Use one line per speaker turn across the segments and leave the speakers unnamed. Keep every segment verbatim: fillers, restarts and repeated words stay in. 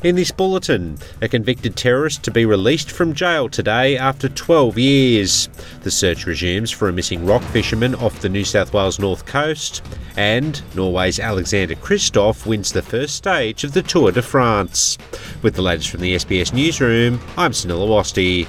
In this bulletin, a convicted terrorist to be released from jail today after twelve years. The search resumes for a missing rock fisherman off the New South Wales north coast. And Norway's Alexander Kristoff wins the first stage of the Tour de France. With the latest from the S B S Newsroom, I'm Sunil Awasthi.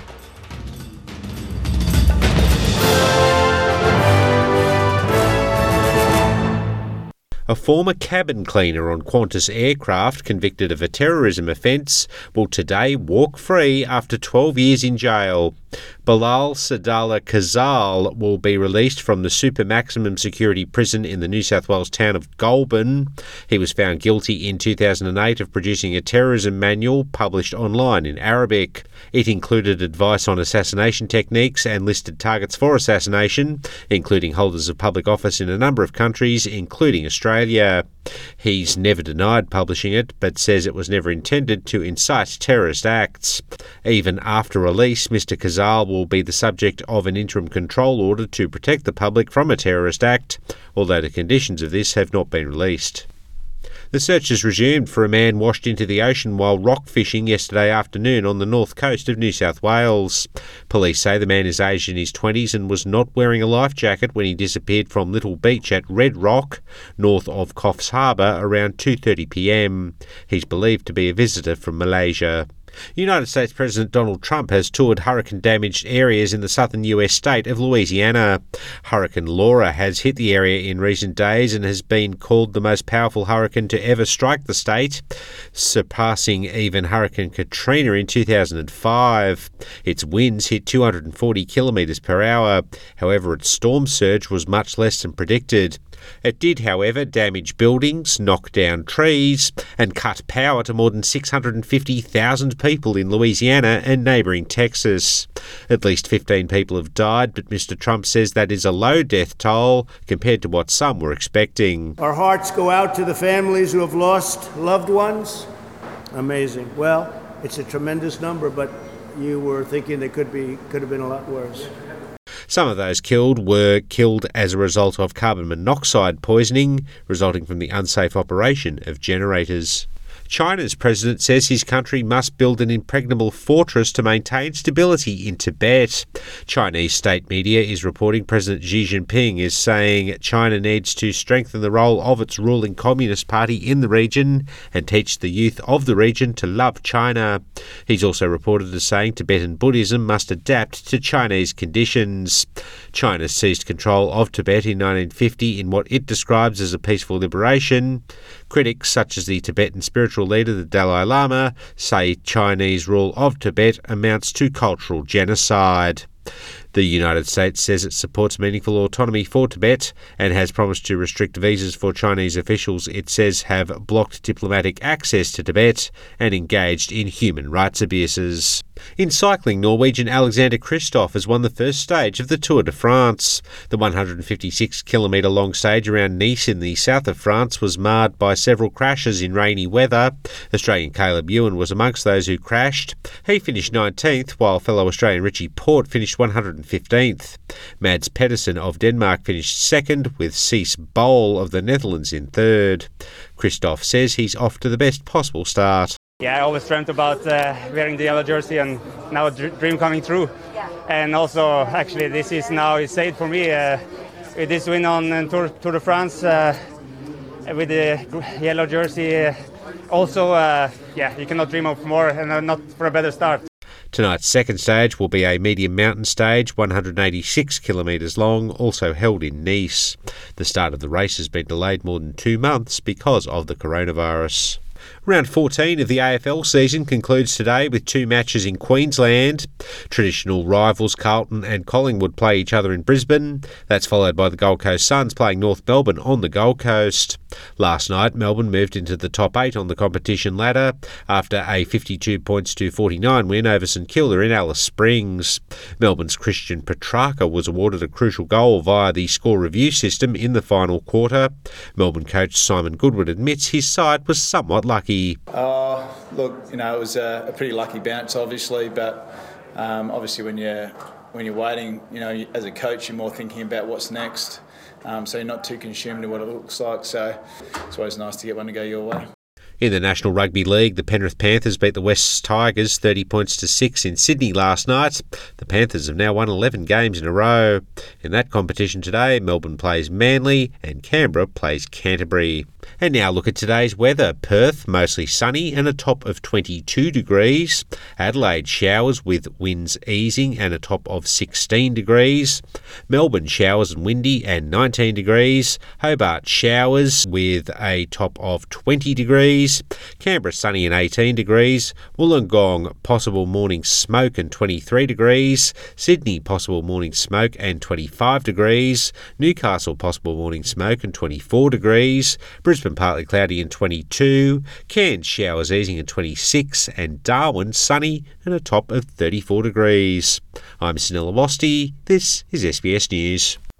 A former cabin cleaner on Qantas aircraft convicted of a terrorism offence will today walk free after twelve years in jail. Bilal Sadala Khazal will be released from the super maximum security prison in the New South Wales town of Goulburn. He was found guilty in two thousand eight of producing a terrorism manual published online in Arabic. It included advice on assassination techniques and listed targets for assassination, including holders of public office in a number of countries, including Australia. He's never denied publishing it, but says it was never intended to incite terrorist acts. Even after release, Mister Khazal will be the subject of an interim control order to protect the public from a terrorist act, although the conditions of this have not been released. The search has resumed for a man washed into the ocean while rock fishing yesterday afternoon on the north coast of New South Wales. Police say the man is aged in his twenties and was not wearing a life jacket when he disappeared from Little Beach at Red Rock, north of Coffs Harbour, around two thirty p m. He's believed to be a visitor from Malaysia. United States President Donald Trump has toured hurricane-damaged areas in the southern U S state of Louisiana. Hurricane Laura has hit the area in recent days and has been called the most powerful hurricane to ever strike the state, surpassing even Hurricane Katrina in two thousand five. Its winds hit two hundred forty kilometres per hour. However, its storm surge was much less than predicted. It did, however, damage buildings, knock down trees, and cut power to more than six hundred fifty thousand people in Louisiana and neighbouring Texas. At least fifteen people have died, but Mister Trump says that is a low death toll compared to what some were expecting.
Our hearts go out to the families who have lost loved ones. Amazing. Well, it's a tremendous number, but you were thinking it could be could have been a lot worse.
Some of those killed were killed as a result of carbon monoxide poisoning, resulting from the unsafe operation of generators. China's president says his country must build an impregnable fortress to maintain stability in Tibet. Chinese state media is reporting President Xi Jinping is saying China needs to strengthen the role of its ruling Communist Party in the region and teach the youth of the region to love China. He's also reported as saying Tibetan Buddhism must adapt to Chinese conditions. China seized control of Tibet in nineteen fifty in what it describes as a peaceful liberation. Critics such as the Tibetan spiritual leader, the Dalai Lama, say Chinese rule of Tibet amounts to cultural genocide. The United States says it supports meaningful autonomy for Tibet and has promised to restrict visas for Chinese officials it says have blocked diplomatic access to Tibet and engaged in human rights abuses. In cycling, Norwegian Alexander Kristoff has won the first stage of the Tour de France. The one hundred fifty-six kilometre long stage around Nice in the south of France was marred by several crashes in rainy weather. Australian Caleb Ewan was amongst those who crashed. He finished nineteenth, while fellow Australian Richie Porte finished one hundred fifteenth. Mads Pedersen of Denmark finished second, with Cees Bol of the Netherlands in third. Kristoff says he's off to the best possible start.
Yeah, I always dreamt about uh, wearing the yellow jersey, and now a dr- dream coming true. Yeah. And also, actually, this is now is saved for me. Uh, with this win on uh, Tour, Tour de France, uh, with the yellow jersey, uh, also, uh, yeah, you cannot dream of more, and uh, not for a better start.
Tonight's second stage will be a medium mountain stage, one hundred eighty-six kilometres long, also held in Nice. The start of the race has been delayed more than two months because of the coronavirus. Round fourteen of the A F L season concludes today with two matches in Queensland. Traditional rivals Carlton and Collingwood play each other in Brisbane. That's followed by the Gold Coast Suns playing North Melbourne on the Gold Coast. Last night, Melbourne moved into the top eight on the competition ladder after a fifty-two points to forty-nine win over St Kilda in Alice Springs. Melbourne's Christian Petrarca was awarded a crucial goal via the score review system in the final quarter. Melbourne coach Simon Goodwin admits his side was somewhat lucky.
Uh, look, you know, it was a, a pretty lucky bounce, obviously, but um, obviously when you're when you're waiting, you know, as a coach, you're more thinking about what's next. Um, so you're not too consumed in what it looks like. So it's always nice to get one to go your way.
In the National Rugby League, the Penrith Panthers beat the West Tigers thirty points to six in Sydney last night. The Panthers have now won eleven games in a row. In that competition today, Melbourne plays Manly and Canberra plays Canterbury. And now look at today's weather. Perth, mostly sunny and a top of twenty-two degrees. Adelaide, showers with winds easing and a top of sixteen degrees. Melbourne, showers and windy and nineteen degrees. Hobart, showers with a top of twenty degrees. Canberra, sunny and eighteen degrees. Wollongong, possible morning smoke and twenty-three degrees. Sydney, possible morning smoke and twenty-five degrees. Newcastle, possible morning smoke and twenty-four degrees. Brisbane, partly cloudy and twenty-two. Cairns, showers easing and twenty-six. And Darwin, sunny and a top of thirty-four degrees. I'm Sunil Awasthi. This is S B S News.